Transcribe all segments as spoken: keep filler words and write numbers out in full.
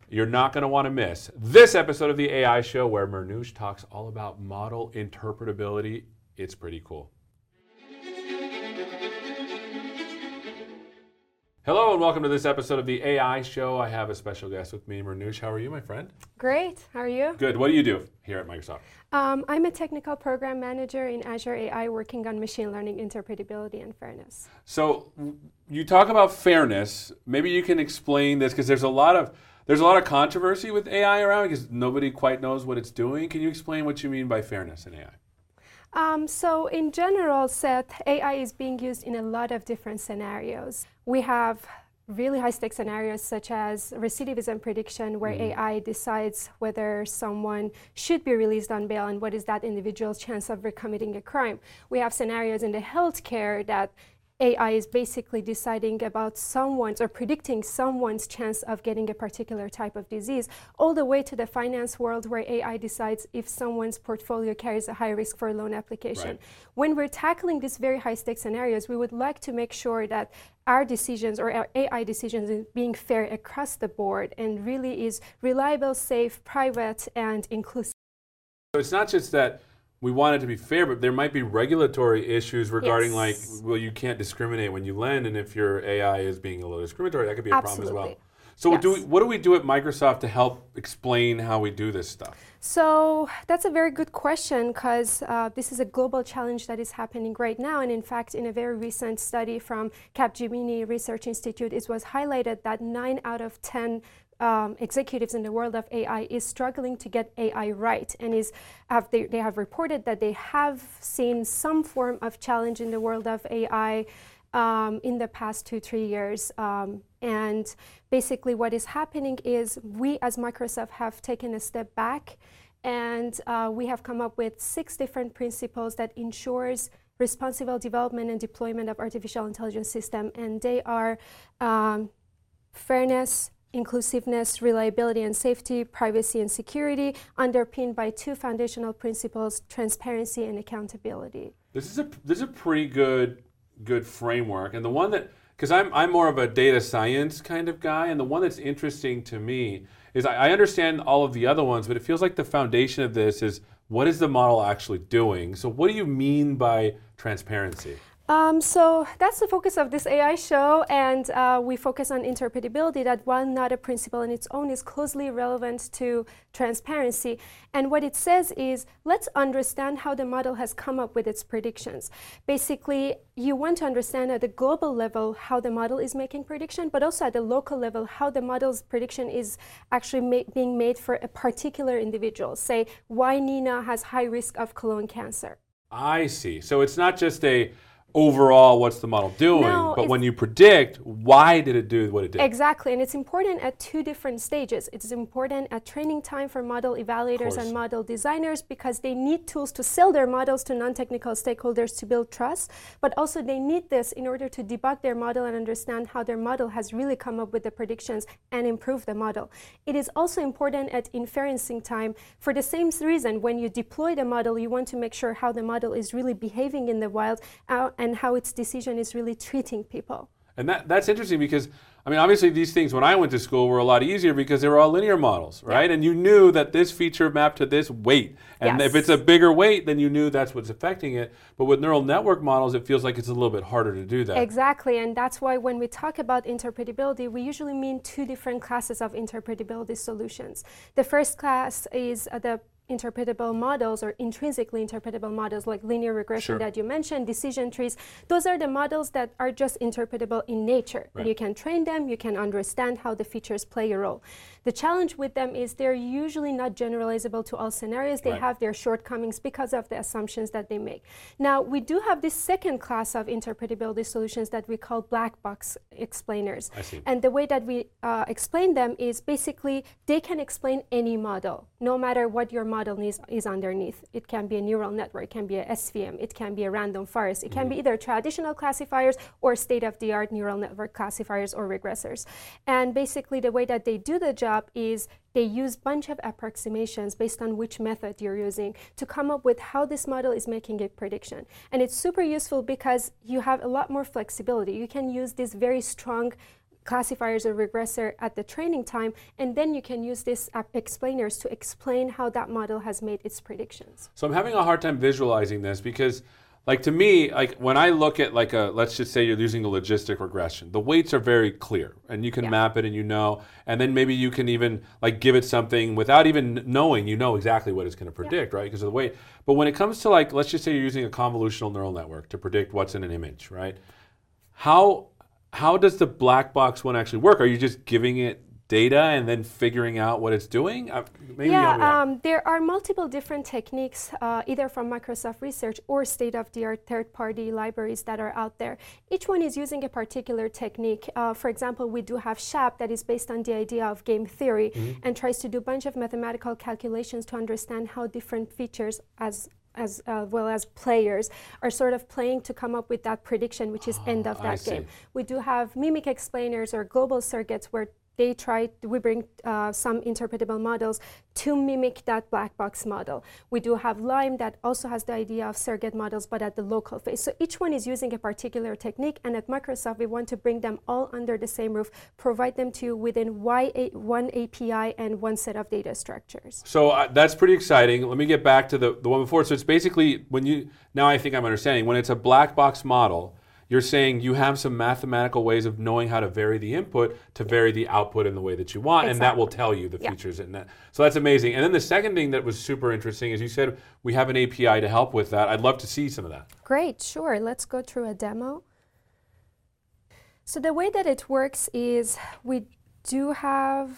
you're not going to want to miss this episode of the A I Show where Manoush talks all about model interpretability. It's pretty cool. Hello and welcome to this episode of the A I Show. I have a special guest with me, Manoush. How are you, my friend? Great. How are you? Good. What do you do here at Microsoft? Um, I'm a technical program manager in Azure A I working on machine learning interpretability and fairness. So you talk about fairness. Maybe you can explain this because there's a lot of there's a lot of controversy with A I around because nobody quite knows what it's doing. Can you explain what you mean by fairness in A I? Um, so in general, Seth, A I is being used in a lot of different scenarios. We have really high-stakes scenarios such as recidivism prediction, where mm-hmm. A I decides whether someone should be released on bail and what is that individual's chance of recommitting a crime. We have scenarios in the healthcare that A I is basically deciding about someone's or predicting someone's chance of getting a particular type of disease, all the way to the finance world where A I decides if someone's portfolio carries a high risk for a loan application. Right. When we're tackling these very high stakes scenarios, we would like to make sure that our decisions or our A I decisions is being fair across the board and really is reliable, safe, private, and inclusive. So it's not just that we want it to be fair, but there might be regulatory issues regarding Yes. like, well, you can't discriminate when you lend, and if your A I is being a little discriminatory, that could be a Absolutely. problem as well. So Yes. do we, what do we do at Microsoft to help explain how we do this stuff? So that's a very good question because uh, this is a global challenge that is happening right now. And in fact, in a very recent study from Capgemini Research Institute, it was highlighted that nine out of ten Um, executives in the world of A I is struggling to get A I right, and is have they, they have reported that they have seen some form of challenge in the world of A I um, in the past two three years. Um, and basically, what is happening is we, as Microsoft, have taken a step back, and uh, we have come up with six different principles that ensures responsible development and deployment of artificial intelligence system, and they are um, fairness, inclusiveness, reliability and safety, privacy and security, underpinned by two foundational principles, transparency and accountability. This is a this is a pretty good good framework, and the one that because I'm I'm more of a data science kind of guy, and the one that's interesting to me is I, I understand all of the other ones, but it feels like the foundation of this is what is the model actually doing? So what do you mean by transparency? Um, so that's the focus of this A I show, and uh, we focus on interpretability, that while not a principle in its own is closely relevant to transparency. And what it says is, let's understand how the model has come up with its predictions. Basically, you want to understand at the global level how the model is making prediction, but also at the local level how the model's prediction is actually ma- being made for a particular individual. Say, why Nina has high risk of colon cancer. I see. So it's not just a overall, what's the model doing? No, but when you predict, why did it do what it did? Exactly, and it's important at two different stages. It's important at training time for model evaluators and model designers because they need tools to sell their models to non-technical stakeholders to build trust, but also they need this in order to debug their model and understand how their model has really come up with the predictions and improve the model. It is also important at inferencing time for the same reason. When you deploy the model, you want to make sure how the model is really behaving in the wild uh, and how its decision is really treating people. And that, that's interesting because, I mean, obviously these things when I went to school were a lot easier because they were all linear models, right? Yeah. And you knew that this feature mapped to this weight. And yes. if it's a bigger weight, then you knew that's what's affecting it. But with neural network models, it feels like it's a little bit harder to do that. Exactly, and that's why when we talk about interpretability, we usually mean two different classes of interpretability solutions. The first class is uh, the interpretable models or intrinsically interpretable models like linear regression sure. that you mentioned, decision trees. Those are the models that are just interpretable in nature. Right. You can train them, you can understand how the features play a role. The challenge with them is they're usually not generalizable to all scenarios. They right. have their shortcomings because of the assumptions that they make. Now, we do have this second class of interpretability solutions that we call black box explainers. I see. And the way that we uh, explain them is basically they can explain any model, no matter what your model model is, is underneath. It can be a neural network, it can be a S V M, it can be a random forest, it mm-hmm. can be either traditional classifiers or state-of-the-art neural network classifiers or regressors. And basically the way that they do the job is they use a bunch of approximations based on which method you're using to come up with how this model is making a prediction. And it's super useful because you have a lot more flexibility. You can use these very strong classifiers or regressor at the training time, and then you can use these explainers to explain how that model has made its predictions. So I'm having a hard time visualizing this because, like, to me, like when I look at like a, let's just say you're using a logistic regression, the weights are very clear and you can Yeah. map it and you know, and then maybe you can even like give it something without even knowing, you know exactly what it's going to predict, right? Because of the weight. But when it comes to like, let's just say you're using a convolutional neural network to predict what's in an image, right? How, how does the black box one actually work? Are you just giving it data and then figuring out what it's doing? Uh, maybe help me out. Yeah, um, there are multiple different techniques, uh, either from Microsoft Research or state-of-the-art third-party libraries that are out there. Each one is using a particular technique. Uh, for example, we do have SHAP that is based on the idea of game theory mm-hmm. and tries to do a bunch of mathematical calculations to understand how different features as as uh, well as players are sort of playing to come up with that prediction, which is oh, end of that game. We do have mimic explainers or global circuits where they try, we bring uh, some interpretable models to mimic that black box model. We do have Lime that also has the idea of surrogate models, but at the local phase. So each one is using a particular technique, and at Microsoft, we want to bring them all under the same roof, provide them to you within one A P I and one set of data structures. So uh, that's pretty exciting. Let me get back to the, the one before. So it's basically, when you, now I think I'm understanding, when it's a black box model, you're saying you have some mathematical ways of knowing how to vary the input to vary the output in the way that you want, exactly. and that will tell you the yeah. features in that. So that's amazing. And then the second thing that was super interesting is you said we have an A P I to help with that. I'd love to see some of that. Great, sure. Let's go through a demo. So the way that it works is we do have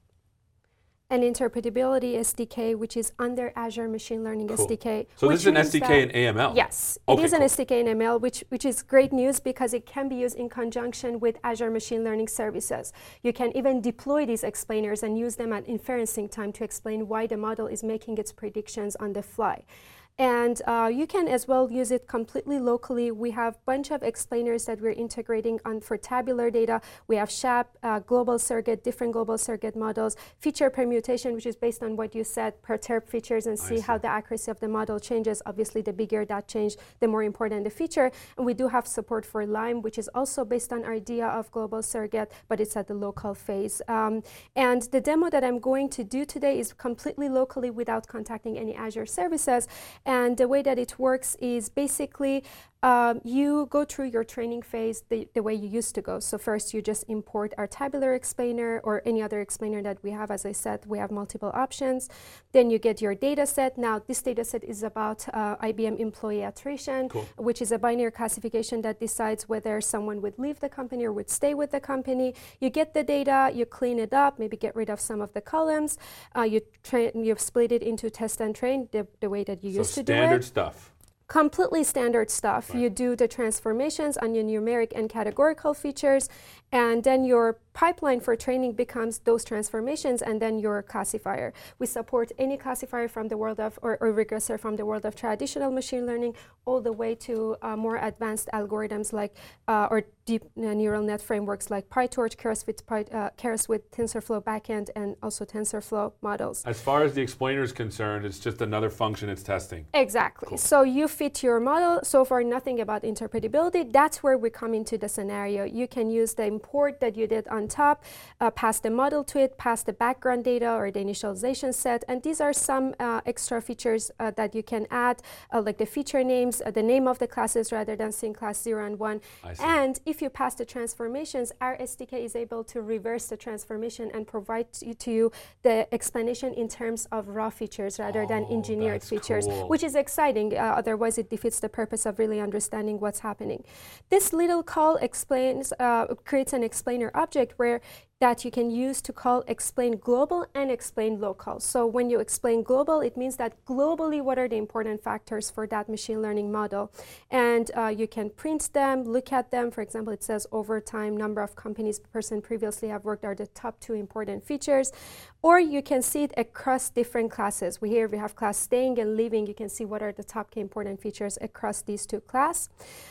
an interpretability S D K, which is under Azure Machine Learning cool. S D K. So this is an S D K in A M L? Yes, okay, it is cool. an S D K in A M L, which, which is great news because it can be used in conjunction with Azure Machine Learning services. You can even deploy these explainers and use them at inferencing time to explain why the model is making its predictions on the fly. And uh, you can as well use it completely locally. We have a bunch of explainers that we're integrating on for tabular data. We have SHAP, uh, global surrogate, different global surrogate models, feature permutation, which is based on what you said, perturb features and see, see how the accuracy of the model changes. Obviously, the bigger that change, the more important the feature. And we do have support for Lime, which is also based on our idea of global surrogate, but it's at the local phase. Um, and the demo that I'm going to do today is completely locally without contacting any Azure services. And the way that it works is basically um, you go through your training phase the, the way you used to go. So first you just import our tabular explainer or any other explainer that we have. As I said, we have multiple options. Then you get your data set. Now this data set is about uh, I B M employee attrition, cool. which is a binary classification that decides whether someone would leave the company or would stay with the company. You get the data, you clean it up, maybe get rid of some of the columns. Uh, you, tra you split it into test and train the, the way that you so used to do it. Standard stuff. Completely standard stuff. Right. You do the transformations on your numeric and categorical features, and then your pipeline for training becomes those transformations and then your classifier. We support any classifier from the world of, or, or regressor from the world of traditional machine learning, all the way to uh, more advanced algorithms like, uh, or deep uh, neural net frameworks like PyTorch, Keras with, Py, uh, Keras with TensorFlow backend, and also TensorFlow models. As far as the explainer is concerned, it's just another function it's testing. Exactly. Cool. So you fit your model. So far, nothing about interpretability. That's where we come into the scenario. You can use the import that you did on top, uh, pass the model to it, pass the background data or the initialization set, and these are some uh, extra features uh, that you can add, uh, like the feature names, uh, the name of the classes rather than saying class zero and one. And if you pass the transformations, our S D K is able to reverse the transformation and provide to you, to you the explanation in terms of raw features rather oh, than engineered features, cool. which is exciting. Uh, otherwise, it defeats the purpose of really understanding what's happening. This little call explains, uh, creates an explainer object where that you can use to call explain global and explain local. So when you explain global, it means that globally what are the important factors for that machine learning model. And uh, you can print them, look at them. For example, it says over time, number of companies per person previously have worked are the top two important features. Or you can see it across different classes. We here we have class staying and leaving. You can see what are the top key important features across these two classes.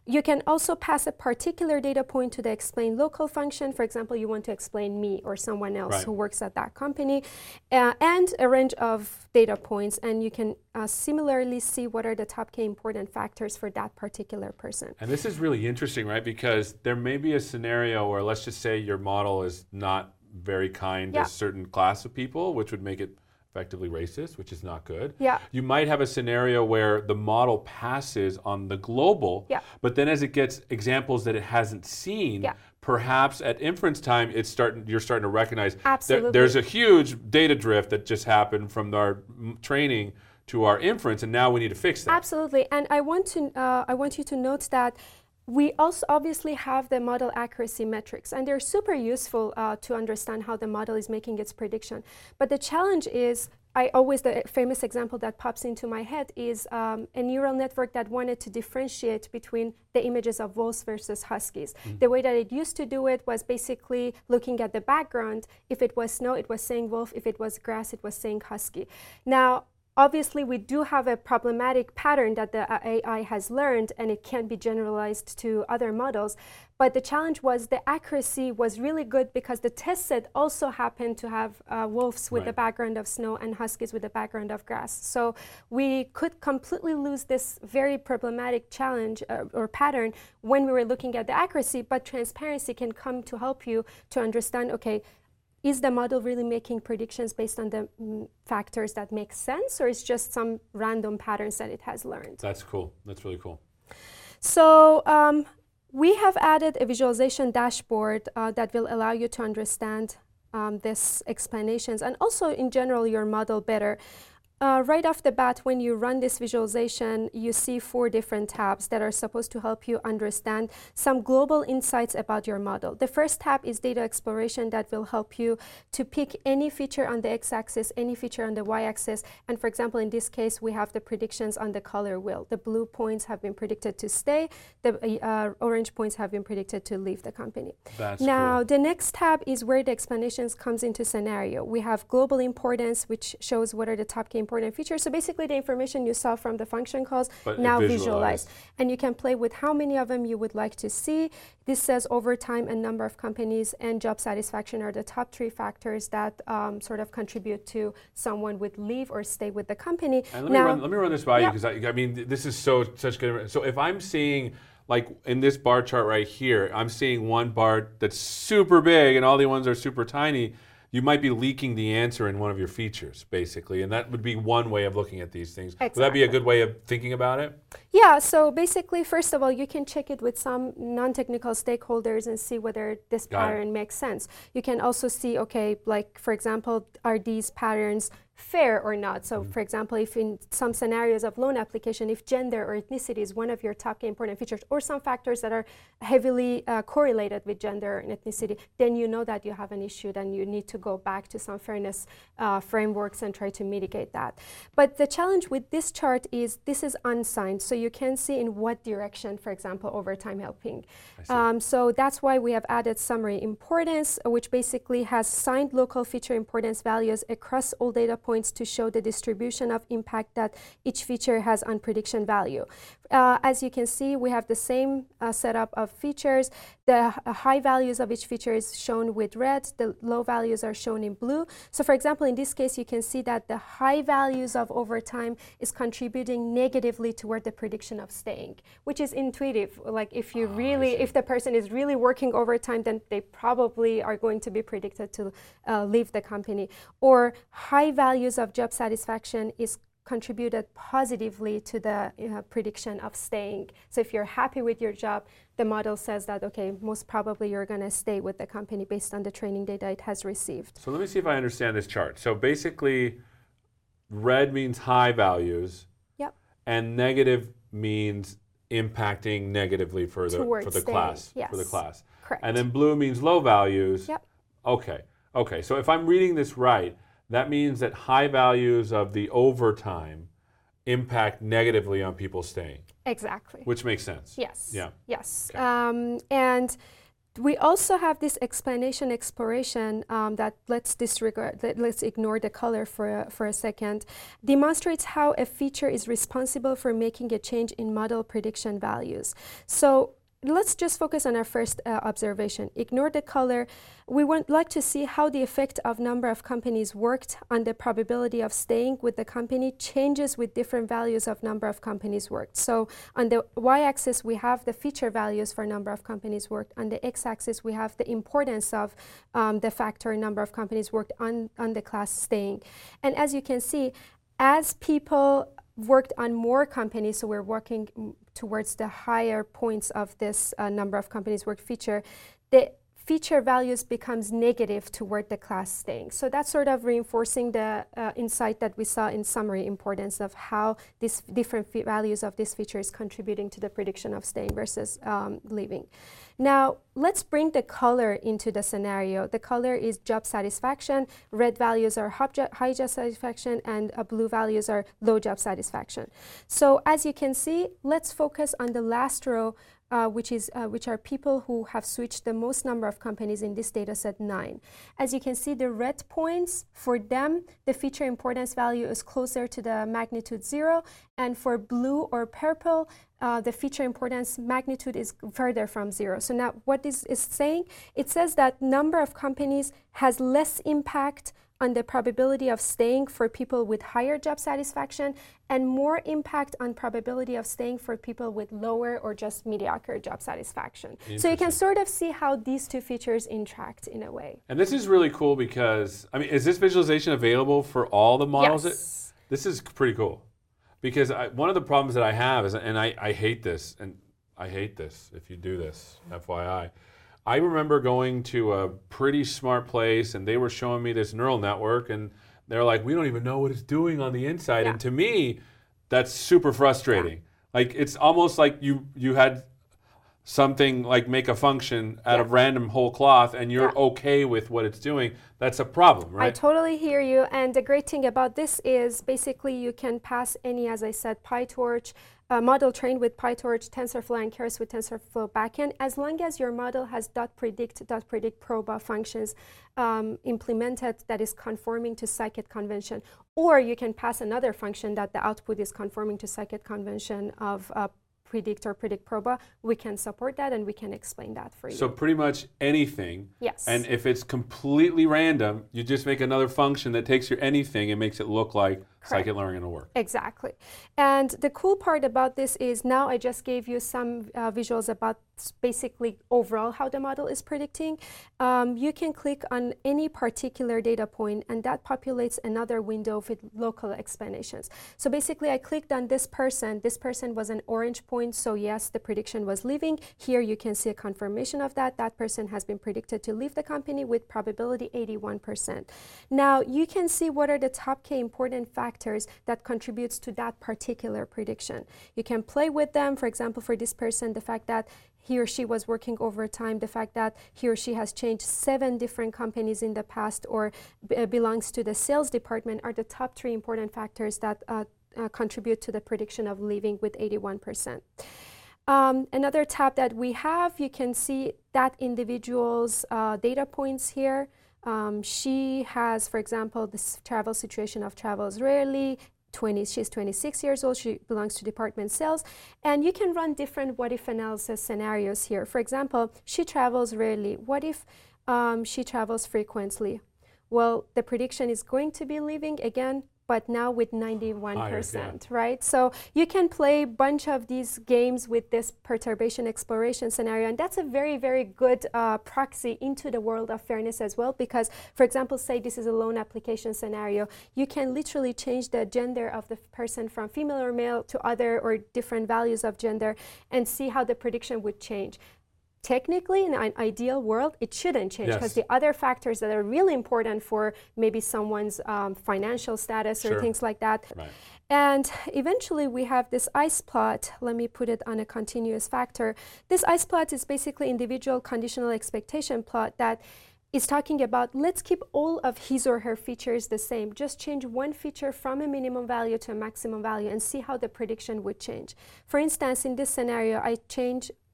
You can also pass a particular data point to the explain local function. For example, you want to explain me or someone else right. who works at that company, uh, and a range of data points. And you can uh, similarly see what are the top key important factors for that particular person. And this is really interesting, right? Because there may be a scenario where, let's just say your model is not very kind yeah. to a certain class of people, which would make it effectively racist, which is not good. Yeah. You might have a scenario where the model passes on the global, yeah. but then as it gets examples that it hasn't seen, yeah. perhaps at inference time, it's starting. You're starting to recognize Absolutely. There, there's a huge data drift that just happened from our training to our inference, and now we need to fix that. Absolutely, and I want to uh, I want you to note that we also obviously have the model accuracy metrics, and they're super useful uh, to understand how the model is making its prediction. But the challenge is, I always, the famous example that pops into my head is um, a neural network that wanted to differentiate between the images of wolves versus huskies. Mm-hmm. The way that it used to do it was basically looking at the background. If it was snow, it was saying wolf. If it was grass, it was saying husky. Now, obviously, we do have a problematic pattern that the uh, A I has learned, and it can be generalized to other models. But the challenge was the accuracy was really good because the test set also happened to have uh, wolves with right. the background of snow and huskies with the background of grass. So we could completely lose this very problematic challenge uh, or pattern when we were looking at the accuracy, but transparency can come to help you to understand, okay, is the model really making predictions based on the mm, factors that make sense, or is just some random patterns that it has learned? That's cool. That's really cool. So um, we have added a visualization dashboard uh, that will allow you to understand um, these explanations and also in general your model better. Uh, right off the bat, when you run this visualization, you see four different tabs that are supposed to help you understand some global insights about your model. The first tab is data exploration that will help you to pick any feature on the x-axis, any feature on the y-axis. And for example, in this case, we have the predictions on the color wheel. The blue points have been predicted to stay. The uh, orange points have been predicted to leave the company. That's now, cool. The next tab is where the explanations comes into scenario. We have global importance, which shows what are the top key important features. So basically the information you saw from the function calls but now visualized. visualized. And you can play with how many of them you would like to see. This says over time and number of companies and job satisfaction are the top three factors that um, sort of contribute to someone would leave or stay with the company. And let, now, me, run, let me run this by yeah. you because I, I mean this is so such good. So if I'm seeing like in this bar chart right here, I'm seeing one bar that's super big and all the ones are super tiny. You might be leaking the answer in one of your features, basically, and that would be one way of looking at these things. Exactly. Would that be a good way of thinking about it? Yeah, so basically, first of all, you can check it with some non-technical stakeholders and see whether this Got pattern it. makes sense. You can also see, okay, like, for example, are these patterns fair or not? So, mm-hmm. for example, if in some scenarios of loan application, if gender or ethnicity is one of your top important features, or some factors that are heavily uh, correlated with gender and ethnicity, then you know that you have an issue, then you need to go back to some fairness uh, frameworks and try to mitigate that. But the challenge with this chart is this is unsigned, so you can see in what direction, for example, over time helping. Um, so that's why we have added summary importance, which basically has signed local feature importance values across all data points to show the distribution of impact that each feature has on prediction value. Uh, as you can see, we have the same uh, setup of features. The uh, high values of each feature is shown with red. The low values are shown in blue. So for example, in this case, you can see that the high values of overtime is contributing negatively toward the prediction of staying, which is intuitive. Like if you oh, really, if the person is really working overtime, then they probably are going to be predicted to uh, leave the company. Or high values of job satisfaction is contributed positively to the uh, prediction of staying. So if you're happy with your job, the model says that, okay, most probably you're going to stay with the company based on the training data it has received. So let me see if I understand this chart. So basically, red means high values, yep. and negative means impacting negatively for the Towards for the staying. class. Yes. For the class. Correct. And then blue means low values. Yep. Okay. Okay. So if I'm reading this right, that means that high values of the overtime impact negatively on people staying. Exactly. Which makes sense. Yes. Yeah. Yes. Okay. Um, and We also have this explanation exploration um, that let's disregard, let, let's ignore the color for a, for a second, demonstrates how a feature is responsible for making a change in model prediction values. So let's just focus on our first uh, observation. Ignore the color. We would like to see how the effect of number of companies worked on the probability of staying with the company changes with different values of number of companies worked. So on the y-axis, we have the feature values for number of companies worked. On the x-axis, we have the importance of um, the factor number of companies worked on, on the class staying. And as you can see, as people worked on more companies, so we're working towards the higher points of this uh, number of companies worked feature, the feature values becomes negative toward the class staying. So that's sort of reinforcing the uh, insight that we saw in summary importance of how these different values of this feature is contributing to the prediction of staying versus um, leaving. Now, let's bring the color into the scenario. The color is job satisfaction. Red values are high job satisfaction, and uh, blue values are low job satisfaction. So as you can see, let's focus on the last row, Uh, which is uh, which are people who have switched the most number of companies in this data set, nine. As you can see, the red points, for them, the feature importance value is closer to the magnitude zero, and for blue or purple, uh, the feature importance magnitude is further from zero. So now what this is saying, it says that number of companies has less impact on the probability of staying for people with higher job satisfaction and more impact on probability of staying for people with lower or just mediocre job satisfaction. So you can sort of see how these two features interact in a way. And this is really cool because, I mean, is this visualization available for all the models? Yes. That, this is pretty cool. Because I, one of the problems that I have is, and I, I hate this, and I hate this if you do this, F Y I. I remember going to a pretty smart place and they were showing me this neural network and they're like, we don't even know what it's doing on the inside. Yeah. And to me, that's super frustrating. Yeah. Like it's almost like you you had something like make a function out yeah. of random whole cloth and you're yeah. okay with what it's doing. That's a problem, right? I totally hear you. And the great thing about this is basically you can pass any, as I said, PyTorch, a model trained with PyTorch, TensorFlow, and Keras with TensorFlow backend, as long as your model has .predict, .predict proba functions um, implemented that is conforming to scikit convention. Or you can pass another function that the output is conforming to scikit convention of uh, predict or predict proba. We can support that and we can explain that for you. So pretty much anything. Yes. And if it's completely random, you just make another function that takes your anything and makes it look like Correct. scikit-learn will work. Exactly. And the cool part about this is now I just gave you some uh, visuals about basically overall how the model is predicting. Um, you can click on any particular data point and that populates another window with local explanations. So basically I clicked on this person. This person was an orange point, so yes, the prediction was leaving. Here you can see a confirmation of that. That person has been predicted to leave the company with probability eighty-one percent. Now you can see what are the top K important factors that contributes to that particular prediction. You can play with them. For example, for this person, the fact that he or she was working overtime, the fact that he or she has changed seven different companies in the past or b belongs to the sales department are the top three important factors that uh, uh, contribute to the prediction of leaving with eighty-one percent. Um, another tab that we have, you can see that individual's uh, data points here. Um, she has, for example, this travel situation of travels rarely. twenty, she's twenty-six years old, she belongs to department sales, and you can run different what-if analysis scenarios here. For example, she travels rarely. What if um, she travels frequently? Well, the prediction is going to be leaving again, but now with ninety-one percent, yeah. right? So you can play a bunch of these games with this perturbation exploration scenario, and that's a very, very good uh, proxy into the world of fairness as well, because, for example, say this is a loan application scenario, you can literally change the gender of the person from female or male to other or different values of gender and see how the prediction would change. Technically, in an ideal world, it shouldn't change because yes. the other factors that are really important for maybe someone's um, financial status sure. or things like that. Right. And eventually we have this ice plot. Let me put it on a continuous factor. This ice plot is basically individual conditional expectation plot that is talking about let's keep all of his or her features the same. Just change one feature from a minimum value to a maximum value and see how the prediction would change. For instance, in this scenario, I change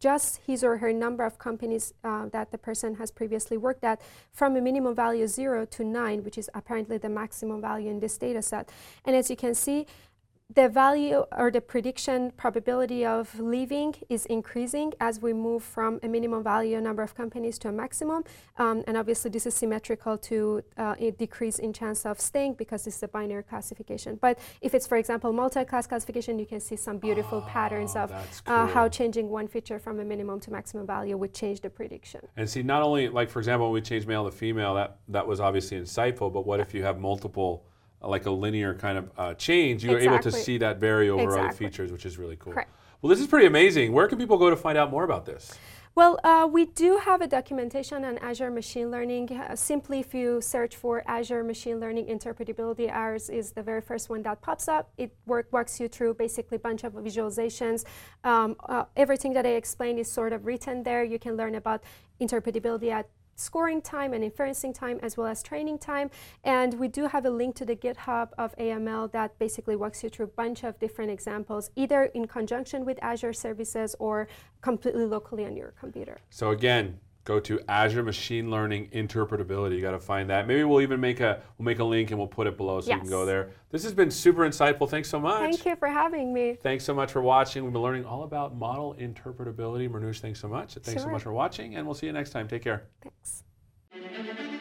just his or her number of companies uh, that the person has previously worked at, from a minimum value of zero to nine, which is apparently the maximum value in this data set. And as you can see, the value or the prediction probability of leaving is increasing as we move from a minimum value number of companies to a maximum. Um, and obviously this is symmetrical to uh, a decrease in chance of staying because this is a binary classification. But if it's, for example, multi-class classification, you can see some beautiful oh, patterns of cool. uh, how changing one feature from a minimum to maximum value would change the prediction. And see, not only, like for example, when we changed male to female, that, that was obviously insightful, but what if you have multiple, like a linear kind of uh, change, you're exactly. able to see that vary over exactly. other features, which is really cool. Correct. Well, this is pretty amazing. Where can people go to find out more about this? Well, uh, we do have a documentation on Azure Machine Learning. Uh, simply, if you search for Azure Machine Learning Interpretability, ours is the very first one that pops up. It work, walks you through basically a bunch of visualizations. Um, uh, everything that I explained is sort of written there. You can learn about interpretability at scoring time and inferencing time as well as training time. And we do have a link to the GitHub of A M L that basically walks you through a bunch of different examples, either in conjunction with Azure services or completely locally on your computer. So again, go to Azure Machine Learning Interpretability. You got to find that. Maybe we'll even make a we'll make a link and we'll put it below so yes. you can go there. This has been super insightful. Thanks so much. Thank you for having me. Thanks so much for watching. We've been learning all about model interpretability. Marnoush, thanks so much. Thanks sure. so much for watching, and we'll see you next time. Take care. Thanks.